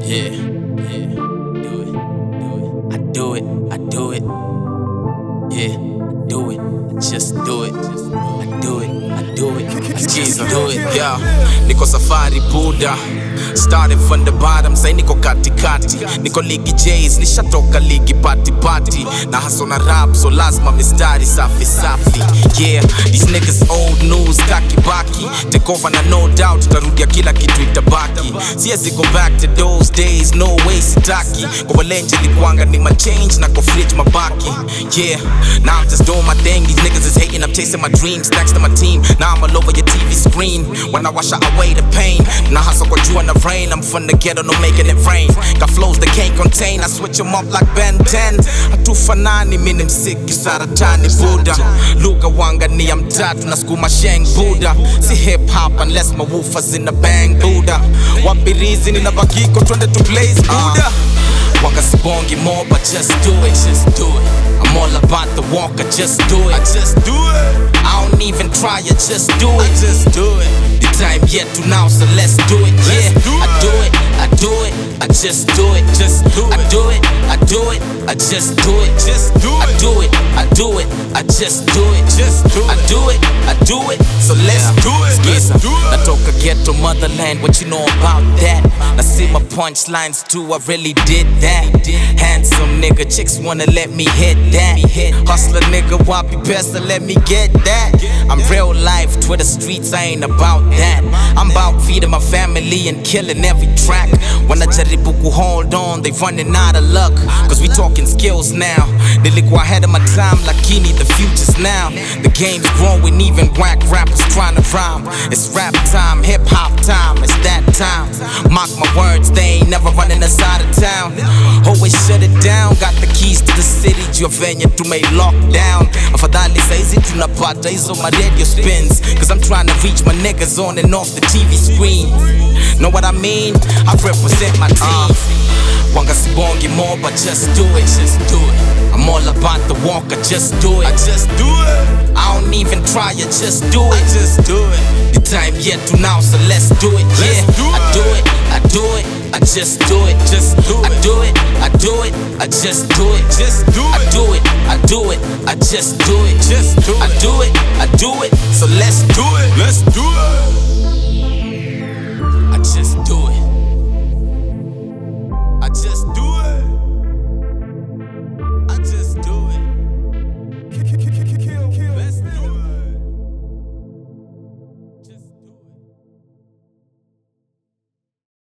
Yeah, yeah, do it, do it. I do it, I do it. Yeah, I do it, I just do it. I do it, I do it, I just do it. Yeah, niko safari Buddha. Started from the bottom, say niko katikati. Niko ligi J's, nishatoka ligi party. Na hustle na rap, so lazima mistari safi safi. Yeah, these niggas old news, baki. Take over na no doubt, tutarudia kila kitu itabaki. Siwezi go back to those days, no way sitaki. Kwa walenje likuanga ni my change, na kwa fridge mabaki. Yeah, now I'm just doing my thing, these niggas is hating, I'm chasing my dreams. Thanks to my team, now I'm all over your TV screen. When I wash away the pain, na hustle kwa jua na rain. I'm from the ghetto, no making it rain. Got flows that can't contain, I switch them up like Ben 10. Hatufanani, mimi msiki saratani Buddha. Lugha wanga ni ya mtatu, na skuma sheng Buddha. Si hip hop unless my woofers in the bang Buddha. Wapirizi nina bakiko, twende to blaze Buddha. Wanga sibongi more, but just do it, just do it. I'm all about the walk, I just do it, I just do it. I don't even try, I just do it, I just do it. The time yet to now, so let's do it, yeah. I do it, I do it, I just do it, just do it. I do it, I do it, I just do it, just do it. I do it, I do it, I just do it, just do it. I do it, I do it, so let's do it, let's do it. Natoka ghetto motherland, what you know about that? I see my punchlines too, I really did that. Handsome nigga, chicks wanna let me hit that. Hustler nigga, wapi pesa, let me get that. I'm real life, Twitter streets, I ain't about that. I'm about feeding my family and killing every track. When I jaribu ku hold on, they running out of luck. Cause we talking skills now. Nilikuwa ahead of my time, lakini the future's now. The game's growing, even whack rappers trying to rhyme. It's rap time, hip hop time, it's that time. Mark my words, they ain't never running us out of town. Always shut it down, got the keys to the city. Juvenya to make lockdown. Afadhali saizi tunapata hizo my radio spins. Cause I'm trying to reach my niggas on and off the TV screen. Know what I mean? I represent my team. Wanga sibongi more, but just do it, just do it. I'm all about the walk, I just do it, I just do it. I don't even try, I just do it, I just do it. The time yet to now, so let's do it, yeah. I do it, I do it, I just do it, just do it. I do it, I do it, I just do it, just do it. I do it, I do it, I just do it, just do it. I do it, I do it, so let's do it, let's do it. I just do it.